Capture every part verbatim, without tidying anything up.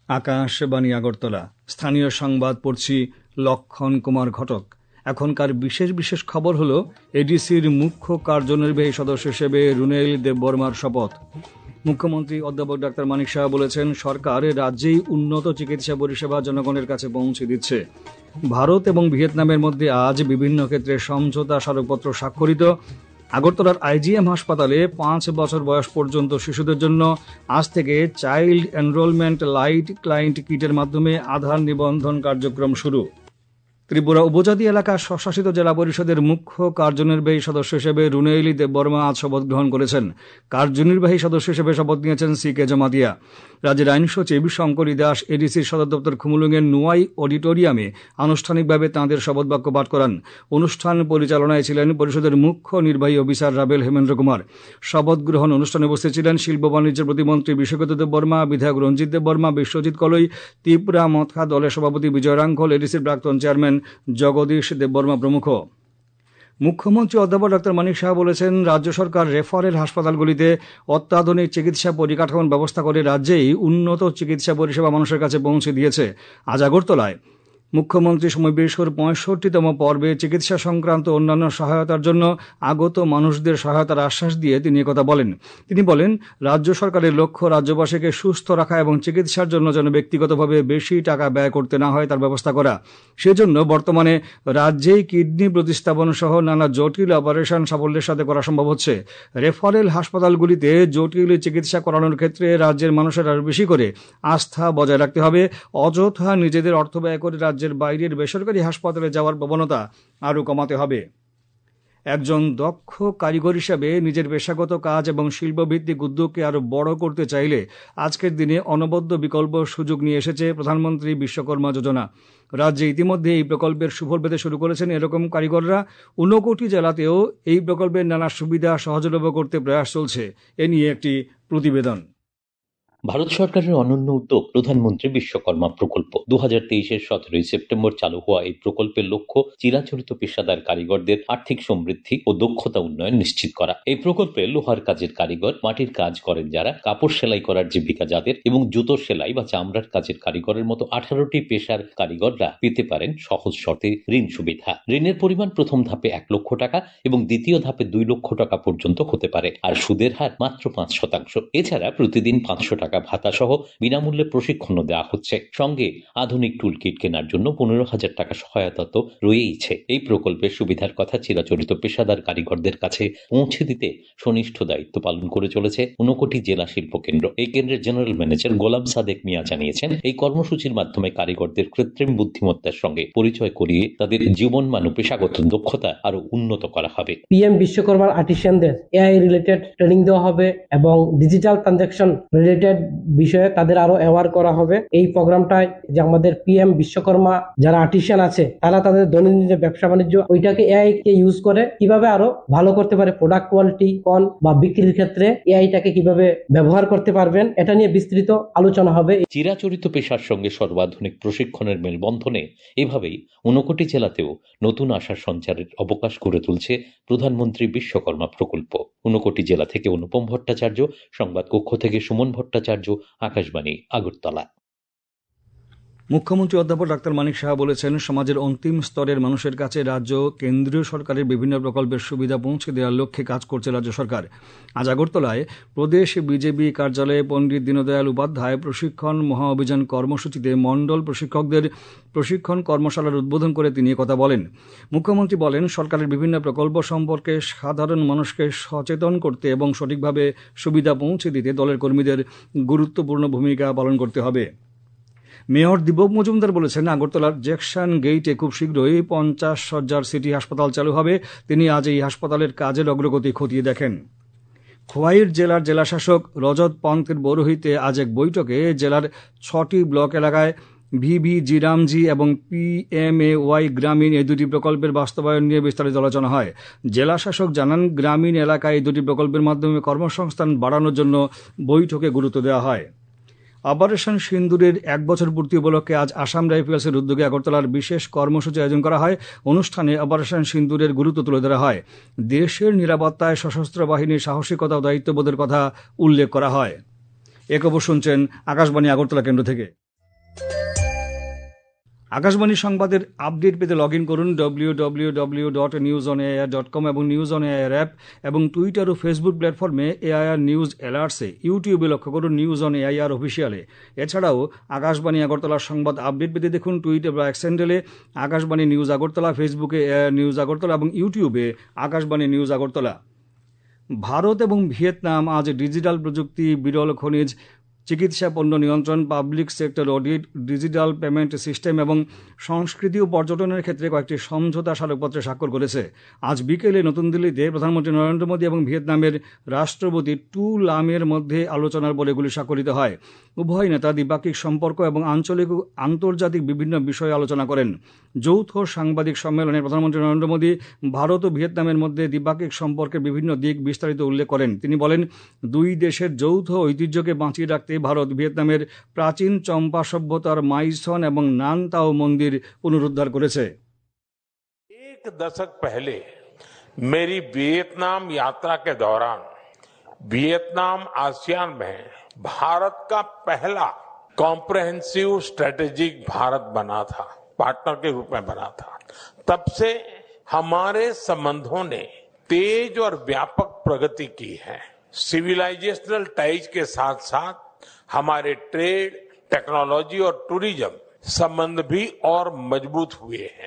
আকাশবাণী আগরতলা। স্থানীয় সংবাদ পড়ছি লক্ষণ কুমার ঘটক। এখনকার বিশেষ বিশেষ খবর হলো এডিসির মুখ্য কার্যনির্বাহী সদস্য হিসেবে রুনেল দেববর্মার শপথ। মুখ্যমন্ত্রী অধ্যাপক ডাক্তার মানিক সাহা বলেছেন, সরকার রাজ্যেই উন্নত চিকিৎসা পরিষেবা জনগণের কাছে পৌঁছে দিচ্ছে। ভারত এবং ভিয়েতনামের মধ্যে আজ বিভিন্ন ক্ষেত্রে সমঝোতা স্মারকপত্র স্বাক্ষরিত। আগরতলার আইজিএম হাসপাতালে পাঁচ বছর বয়স পর্যন্ত শিশুদের জন্য আজ থেকে চাইল্ড এনরোলমেন্ট লাইট ক্লায়েন্ট কিটের মাধ্যমে আধার নিবন্ধন কার্যক্রম শুরু। ত্রিপুরা উপজাতি এলাকার স্বশাসিত জেলা পরিষদের মুখ্য কার্যনির্বাহী সদস্য হিসেবে রুনেইলি দেববর্মা আজ শপথ গ্রহণ করেছেন। কার্যনির্বাহী সদস্য হিসেবে শপথ নিয়েছেন সি কে জমাতিয়া। রাজ্যের আইন সচিব শঙ্করী দাস এডিসির সদর দপ্তর খুমুলুঙের নুয়াই অডিটোরিয়ামে আনুষ্ঠানিকভাবে তাঁদের শপথ বাক্য পাঠ করান। অনুষ্ঠান পরিচালনায় ছিলেন পরিষদের মুখ্য নির্বাহী অফিসার রাবেল হেমেন্দ্র কুমার। শপথ গ্রহণ অনুষ্ঠানে উপস্থিত ছিলেন শিল্প বাণিজ্য প্রতিমন্ত্রী বিশ্বজিৎ দেববর্মা, বিধায়ক রঞ্জিত দেববর্মা, বিশ্বজিৎ কলই, ত্রিপুরা মতখা দলের সভাপতি বিজয় রাঙ্খল, এডিসির প্রাক্তন চেয়ারম্যান জগদীশ দেববর্মা প্রমুখ। মুখ্যমন্ত্রী অধ্যাপক ডাক্তার মানিক সাহা বলেছেন, রাজ্য সরকার রেফারেল হাসপাতালগুলিতে অত্যাধুনিক চিকিৎসা পরিকাঠামোর ব্যবস্থা করে রাজ্যেই উন্নত চিকিৎসা পরিষেবা মানুষের কাছে পৌঁছে দিয়েছে। আজ আগরতলায় মুখ্যমন্ত্রী সমাবেশের পঁয়ষট্টিতম পর্বে চিকিৎসা সংক্রান্ত অন্যান্য সহায়তার জন্য আগত মানুষদের সহায়তার আশ্বাস দিয়ে তিনি একথা বলেন। তিনি বলেন, রাজ্য সরকারের লক্ষ্য রাজ্যবাসীকে সুস্থ রাখা এবং চিকিৎসার জন্য যেন ব্যক্তিগতভাবে বেশি টাকা ব্যয় করতে না হয় তার ব্যবস্থা করা। সেজন্য বর্তমানে রাজ্যেই কিডনি প্রতিস্থাপন সহ নানা জটিল অপারেশন সাফল্যের সাথে করা সম্ভব হচ্ছে। রেফারেল হাসপাতালগুলিতে জটিল চিকিৎসা করানোর ক্ষেত্রে রাজ্যের মানুষের আরও বেশি করে আস্থা বজায় রাখতে হবে। অযথা নিজেদের অর্থ ব্যয় করে রাজ্যের বাইরের বেসরকারি হাসপাতালে যাওয়ার প্রবণতা আরও কমাতে হবে। একজন দক্ষ কারিগর হিসাবে নিজের পেশাগত কাজ এবং শিল্পভিত্তিক উদ্যোগকে আরও বড় করতে চাইলে আজকের দিনে অনবদ্য বিকল্প সুযোগ নিয়ে এসেছে প্রধানমন্ত্রী বিশ্বকর্মা যোজনা। রাজ্যে ইতিমধ্যে এই প্রকল্পের সুফল পেতে শুরু করেছেন এরকম কারিগররা। ঊনকোটি জেলাতেও এই প্রকল্পের নানা সুবিধা সহজলভ্য করতে প্রয়াস চলছে। এ নিয়ে একটি প্রতিবেদন। ভারত সরকারের অনন্য উদ্যোগ প্রধানমন্ত্রী বিশ্বকর্মা প্রকল্প। দু হাজার তেইশের সতেরোই সেপ্টেম্বর চালু হওয়া এই প্রকল্পের লক্ষ্য চিরাচরিত পেশাদার কারিগরদের আর্থিক সমৃদ্ধি ও দক্ষতা উন্নয়ন নিশ্চিত করা। এই প্রকল্পে লোহার কাজের কারিগর, মাটির কাজ করেন যারা, কাপড় সেলাই করার জীবিকা যাদের এবং জুতো সেলাই বা চামড়ার কাজের কারিগরের মতো আঠারোটি পেশার কারিগররা পেতে পারেন সহজ শর্তে ঋণ সুবিধা। ঋণের পরিমাণ প্রথম ধাপে এক লক্ষ টাকা এবং দ্বিতীয় ধাপে দুই লক্ষ টাকা পর্যন্ত হতে পারে, আর সুদের হার মাত্র পাঁচ শতাংশ। এছাড়া প্রতিদিন পাঁচশো টাকা ভাতা সহ বিনামূল্যে প্রশিক্ষণও দেওয়া হচ্ছে। সঙ্গে আধুনিক টুল কিট কেনার জন্য পনেরো হাজার টাকা সহায়তা তো রয়েইছে। এই প্রকল্পের সুবিধার কথা চিরাচরিত পেশাদার কারিগরদের কাছে পৌঁছে দিতে সুনিষ্ঠ দায়িত্ব পালন করে চলেছে ঊনকোটি জেলা শিল্প কেন্দ্র। এই কেন্দ্রের জেনারেল ম্যানেজার গোলাম সাদেক মিয়া জানিয়েছেন, এই কর্মসূচির মাধ্যমে কারিগরদের কৃত্রিম বুদ্ধিমত্তার সঙ্গে পরিচয় করিয়ে তাদের জীবনমান ও পেশাগত দক্ষতা আরো উন্নত করা হবে। পিএম বিশ্বকর্মার আর্টিসানদের এআই রিলেটেড ট্রেনিং দেওয়া হবে এবং ডিজিটাল ট্রানজাকশন রিলেটেড বিষয়ে তাদের আরো অ্যাওয়ার করা হবে। এই প্রোগ্রামটায় যে আমাদের পিএম বিশ্বকর্মা যারা আর্টিসান আছে তারা তাদের দৈনন্দিন যে ব্যবসা বাণিজ্য ওইটাকে এআই কে ইউজ করে কিভাবে আরো ভালো করতে পারে, প্রোডাক্ট কোয়ালিটি কোন বা বিক্রির ক্ষেত্রে এআইটাকে কিভাবে ব্যবহার করতে পারবেন, এটা নিয়ে বিস্তৃত আলোচনা হবে। চিরাচরিত পেশার সঙ্গে সর্বাধুনিক প্রশিক্ষণের মেলবন্ধনে এভাবেই ঊনকোটি জেলাতেও নতুন আশার সঞ্চারের অবকাশ করে তুলছে প্রধানমন্ত্রী বিশ্বকর্মা প্রকল্প। ঊনকোটি জেলা থেকে অনুপম ভট্টাচার্য, সংবাদ কক্ষ থেকে সুমন ভট্টাচার্য, আকাশবাণী আগরতলা। মুখ্যমন্ত্রী অধ্যাপক ডাক্তার মানিক সাহা বলেছেন, সমাজের অন্তিম স্তরের মানুষের কাছে রাজ্য কেন্দ্রীয় সরকারের বিভিন্ন প্রকল্পের সুবিধা পৌঁছে দেওয়ার লক্ষ্যে কাজ করছে রাজ্য সরকার। আজ আগরতলায় প্রদেশ বিজেপি কার্যালয়ে পণ্ডিত দীনদয়াল উপাধ্যায় প্রশিক্ষণ মহা অভিযান কর্মসূচিতে মণ্ডল প্রশিক্ষকদের প্রশিক্ষণ কর্মশালার উদ্বোধন করে তিনি কথা বলেন। মুখ্যমন্ত্রী বলেন, সরকারের বিভিন্ন প্রকল্প সম্পর্কে সাধারণ মানুষকে সচেতন করতে এবং সঠিকভাবে সুবিধা পৌঁছে দিতে দলের কর্মীদের গুরুত্বপূর্ণ ভূমিকা পালন করতে হবে। মেয়র দীপক মজুমদার বলেছেন, আগরতলার জ্যাকসন গেইটে খুব শীঘ্রই পঞ্চাশ শয্যার সিটি হাসপাতাল চালু হবে। তিনি আজ এই হাসপাতালের কাজের অগ্রগতি খতিয়ে দেখেন। খোয়াইর জেলার জেলাশাসক রজত পন্থের পৌরোহিত্যে আজ এক বৈঠকে জেলার ছটি ব্লক এলাকায় ভিভি জিরামজি এবং পিএমএওয়াই গ্রামীণ এই দুটি প্রকল্পের বাস্তবায়ন নিয়ে বিস্তারিত আলোচনা হয়। জেলাশাসক জানান, গ্রামীণ এলাকায় এই দুটি প্রকল্পের মাধ্যমে কর্মসংস্থান বাড়ানোর জন্য বৈঠকে গুরুত্ব দেওয়া হয়। অপারেশন সিন্দুরের এক বছর পূর্তি উপলক্ষে আজ আসাম রাইফেলসের উদ্যোগে আগরতলার বিশেষ কর্মসূচি আয়োজন করা হয়। অনুষ্ঠানে অপারেশন সিন্দুরের গুরুত্ব তুলে ধরা হয়। দেশের নিরাপত্তায় সশস্ত্র বাহিনীর সাহসিকতা ও দায়িত্ববোধের কথা উল্লেখ করা হয়। এ খবর শুনছেন আকাশবাণী আগরতলা কেন্দ্র থেকে। আকাশবাণী সংবাদের আপডেট পেতে লগ ইন করুন W W W dot news on AIR dot com এবং নিউজ অন এআইআর অ্যাপ এবং টুইটার ও ফেসবুক প্ল্যাটফর্মে এআইআর নিউজ অ্যালার্টসে, ইউটিউবে লক্ষ্য করুন নিউজ অন এআইআর অফিসিয়ালে। এছাড়াও আকাশবাণী আগরতলার সংবাদ আপডেট পেতে দেখুন টুইটার বা এক্স হ্যান্ডেলে আকাশবাণী নিউজ আগরতলা, ফেসবুকে এআইআর নিউজ আগরতলা এবং ইউটিউবে আকাশবাণী নিউজ আগরতলা। ভারত এবং ভিয়েতনাম আজ ডিজিটাল প্রযুক্তি, বিরল খনিজ, চিকিৎসা পণ্য নিয়ন্ত্রণ, public sector audit, digital payment system এবং সংস্কৃতি ও পর্যটনের ক্ষেত্রে কয়েকটি সমঝোতা স্মারকপত্রে স্বাক্ষর করেছে। আজ বিকেলে নতুন দিল্লিতে প্রধানমন্ত্রী নরেন্দ্র মোদী এবং ভিয়েতনামের রাষ্ট্রপতি টু লামের মধ্যে আলোচনার পর এগুলি স্বাক্ষরিত হয়। উভয় নেতা দ্বিপাক্ষিক সম্পর্ক এবং আঞ্চলিক ও আন্তর্জাতিক বিভিন্ন বিষয়ে আলোচনা করেন। যৌথ সাংবাদিক সম্মেলনে প্রধানমন্ত্রী নরেন্দ্র মোদী ভারত ও ভিয়েতনামের মধ্যে দ্বিপাক্ষিক সম্পর্কের বিভিন্ন দিক বিস্তারিত উল্লেখ করেন। তিনি বলেন, দুই দেশের যৌথ ঐতিহ্যকে বাঁচিয়ে রাখতে ভারত ভিয়েতনামের প্রাচীন চম্পা সভ্যতার মাইসন এবং নানতাও মন্দির পুনরুদ্ধার করেছে। एक दशक पहले मेरी वियतनाम यात्रा के दौरान वियतनाम आसियान में भारत का पहला कॉम्प्रिहेंसिव स्ट्रेटेजिक भारत बना था, पार्टनर के रूप में बना था। तब से हमारे संबंधों ने तेज और व्यापक प्रगति की है। सिविलाइजेशनल टाइज के साथ साथ हमारे ट्रेड, टेक्नोलॉजी और टूरिज्म संबंध भी और मजबूत हुए हैं।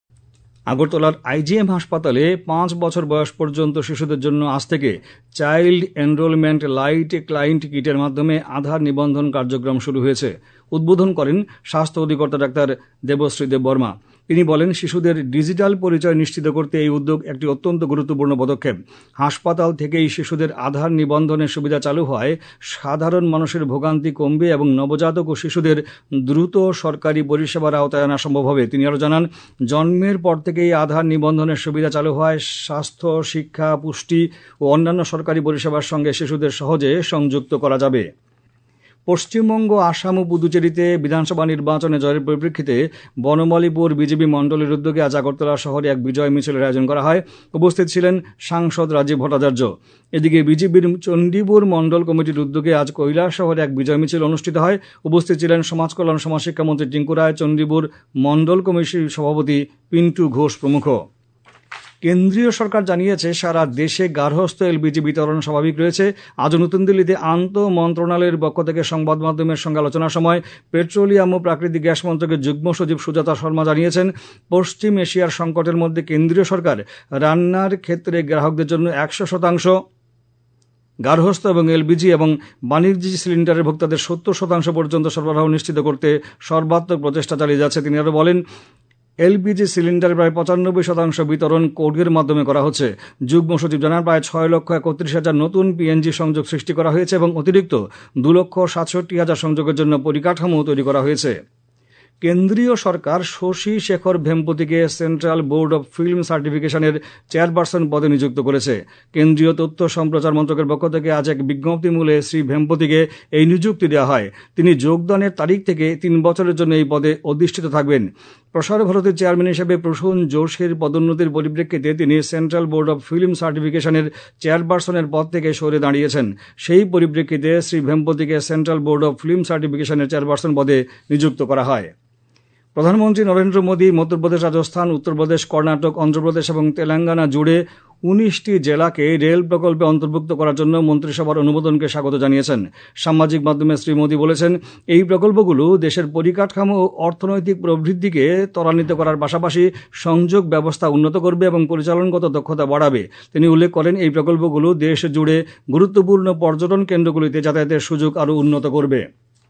আগরতলার আইজিএম হাসপাতালে পাঁচ বছর বয়স পর্যন্ত শিশুদের জন্য আজ থেকে চাইল্ড এনরোলমেন্ট লাইট ক্লায়েন্ট কিটের মাধ্যমে আধার নিবন্ধন কার্যক্রম শুরু হয়েছে। উদ্বোধন করেন স্বাস্থ্য অধিকর্তা ডাক্তার দেবশ্রী দেববর্মা। তিনি বলেন, শিশুদের ডিজিটাল পরিচয় নিশ্চিত করতে এই উদ্যোগ একটি অত্যন্ত গুরুত্বপূর্ণ পদক্ষেপ। হাসপাতাল থেকেই শিশুদের আধার নিবন্ধনের সুবিধা চালু হয় সাধারণ মানুষের ভোগান্তি কমবে এবং নবজাতক ও শিশুদের দ্রুত সরকারি পরিষেবার আওতায় আনা সম্ভব হবে। তিনি আরও জানান, জন্মের পর থেকেই আধার নিবন্ধনের সুবিধা চালু হয় স্বাস্থ্য, শিক্ষা, পুষ্টি ও অন্যান্য সরকারি পরিষেবার সঙ্গে শিশুদের সহজে সংযুক্ত করা যাবে। পশ্চিমবঙ্গ, আসাম ও পুদুচেরিতে বিধানসভা নির্বাচনে জয়ের পরিপ্রেক্ষিতে বনমালীপুর বিজেপি মণ্ডলের উদ্যোগে আজ আগরতলা শহরে এক বিজয় মিছিলের আয়োজন করা হয়। উপস্থিত ছিলেন সাংসদ রাজীব ভট্টাচার্য। এদিকে বিজেপির চণ্ডীপুর মণ্ডল কমিটির উদ্যোগে আজ কৈলাস শহরে এক বিজয় মিছিল অনুষ্ঠিত হয়। উপস্থিত ছিলেন সমাজ কল্যাণ সমাজশিক্ষা মন্ত্রী টিঙ্কু রায়, চণ্ডীপুর মণ্ডল কমিটির সভাপতি পিন্টু ঘোষ প্রমুখ। কেন্দ্রীয় সরকার জানিয়েছে, সারা দেশে গার্হস্থ্য এলপিজি বিতরণ স্বাভাবিক রয়েছে। আজ নতুন দিল্লিতে আন্তঃ মন্ত্রণালয়ের পক্ষ থেকে সংবাদ মাধ্যমের সঙ্গে আলোচনার সময় পেট্রোলিয়াম ও প্রাকৃতিক গ্যাস মন্ত্রকের যুগ্ম সচিব সুজাতা শর্মা জানিয়েছেন, পশ্চিম এশিয়ার সংকটের মধ্যে কেন্দ্রীয় সরকার রান্নার ক্ষেত্রে গ্রাহকদের জন্য একশো শতাংশ গার্হস্থ্য এবং এলপিজি এবং বাণিজ্যিক সিলিন্ডারের ভোক্তাদের সত্তর শতাংশ পর্যন্ত সরবরাহ নিশ্চিত করতে সর্বাত্মক প্রচেষ্টা চালিয়ে যাচ্ছে। তিনি আরও বলেন, এলপিজি সিলিন্ডার প্রায় পঁচানব্বই শতাংশ বিতরণ কোডের মাধ্যমে করা হচ্ছে। যুগ্ম সচিব জানান, প্রায় ছয় লক্ষ একত্রিশ হাজার নতুন পিএনজি সংযোগ সৃষ্টি করা হয়েছে এবং অতিরিক্ত দু লক্ষ সাতষট্টি হাজার সংযোগের জন্য পরিকাঠামো তৈরি করা হয়েছে। কেন্দ্রীয় সরকার শশী শেখর ভেমপতিকে সেন্ট্রাল বোর্ড অব ফিল্ম সার্টিফিকেশনের চেয়ারপারসন পদে নিযুক্ত করেছে। কেন্দ্রীয় তথ্য সম্প্রচার মন্ত্রকের পক্ষ থেকে আজ এক বিজ্ঞপ্তিমূলে শ্রী ভেমপতিকে এই নিযুক্তি দেওয়া হয়। তিনি যোগদানের তারিখ থেকে তিন বছরের জন্য এই পদে অধিষ্ঠিত থাকবেন। প্রসার ভারতের চেয়ারম্যান হিসেবে প্রসূন জোশীর পদোন্নতির পরিপ্রেক্ষিতে তিনি সেন্ট্রাল বোর্ড অব ফিল্ম সার্টিফিকেশনের চেয়ারপারসনের পদ থেকে সরে দাঁড়িয়েছেন। সেই পরিপ্রেক্ষিতে শ্রী ভেমপতিকে সেন্ট্রাল বোর্ড অব ফিল্ম সার্টিফিকেশনের চেয়ারপারসন পদে নিযুক্ত করা হয়। প্রধানমন্ত্রী নরেন্দ্র মোদী মধ্যপ্রদেশ, রাজস্থান, উত্তরপ্রদেশ, কর্ণাটক, অন্ধ্রপ্রদেশ এবং তেলেঙ্গানা জুড়ে উনিশটি জেলাকে রেল প্রকল্পে অন্তর্ভুক্ত করার জন্য মন্ত্রিসভার অনুমোদনকে স্বাগত জানিয়েছেন। সামাজিক মাধ্যমে শ্রী মোদী বলেছেন, এই প্রকল্পগুলো দেশের পরিকাঠামো ও অর্থনৈতিক প্রবৃদ্ধিকে ত্বরান্বিত করার পাশাপাশি সংযোগ ব্যবস্থা উন্নত করবে এবং পরিচালনগত দক্ষতা বাড়াবে। তিনি উল্লেখ করেন, এই প্রকল্পগুলো দেশ জুড়ে গুরুত্বপূর্ণ পর্যটন কেন্দ্রগুলিতে যাতায়াতের সুযোগ আরও উন্নত করবে।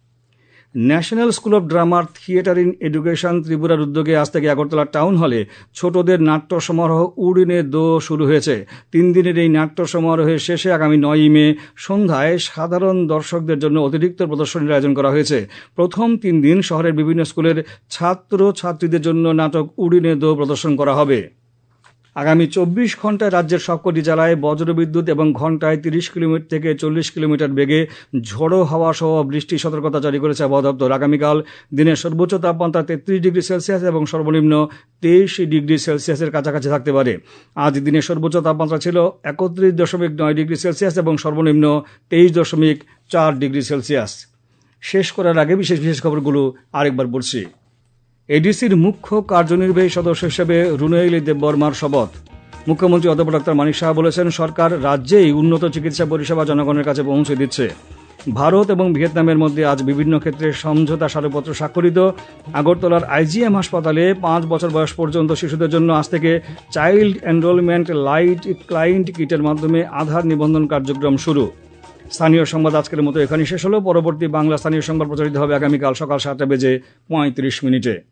ন্যাশনাল স্কুল অব ড্রামার থিয়েটার ইন এডুকেশন ত্রিপুরার উদ্যোগে আজ থেকে আগরতলা টাউন হলে ছোটদের নাট্য সমারোহ উড়িনে দো শুরু হয়েছে। তিন দিনের এই নাট্য সমারোহের শেষে আগামী নয়ই মে সন্ধ্যায় সাধারণ দর্শকদের জন্য অতিরিক্ত প্রদর্শনীর আয়োজন করা হয়েছে। প্রথম তিন দিন শহরের বিভিন্ন স্কুলের ছাত্র ছাত্রীদের জন্য নাটক উড়িনে দো প্রদর্শন করা হবে। আগামী চব্বিশ ঘন্টায় রাজ্যের সবকটি জেলায় বজ্রবিদ্যুৎ এবং ঘন্টায় তিরিশ কিলোমিটার থেকে চল্লিশ কিলোমিটার বেগে ঝোড়ো হাওয়া সহ বৃষ্টির সতর্কতা জারি করেছে আবহাওয়া দপ্তর। আগামীকাল দিনের সর্বোচ্চ তাপমাত্রা তেত্রিশ ডিগ্রি সেলসিয়াস এবং সর্বনিম্ন তেইশ ডিগ্রি সেলসিয়াসের কাছাকাছি থাকতে পারে। আজ দিনের সর্বোচ্চ তাপমাত্রা ছিল একত্রিশ দশমিক নয় ডিগ্রি সেলসিয়াস এবং সর্বনিম্ন তেইশ দশমিক চার ডিগ্রি সেলসিয়াস। শেষ করার আগে বিশেষ বিশেষ খবরগুলো আরেকবার পড়ছি। এডিসির মুখ্য কার্যনির্বাহী সদস্য হিসেবে রুনেইল দেববর্মার শপথ। মুখ্যমন্ত্রী অধ্যাপক ডক্টর মানিক সাহা বলেছেন, সরকার রাজ্যেই উন্নত চিকিৎসা পরিষেবা জনগণের কাছে পৌঁছে দিচ্ছে। ভারত এবং ভিয়েতনামের মধ্যে আজ বিভিন্ন ক্ষেত্রে সমঝোতা স্মারকপত্র স্বাক্ষরিত। আগরতলার আইজিএম হাসপাতালে পাঁচ বছর বয়স পর্যন্ত শিশুদের জন্য আজ থেকে চাইল্ড এনরোলমেন্ট লাইট ক্লায়েন্ট কিটের মাধ্যমে আধার নিবন্ধন কার্যক্রম শুরু। স্থানীয় সংবাদ আজকের মতো এখানেই শেষ হলো। পরবর্তী বাংলা স্থানীয় সংবাদ প্রচারিত হবে আগামীকাল সকাল সাতটা বেজে পঁয়ত্রিশ মিনিটে।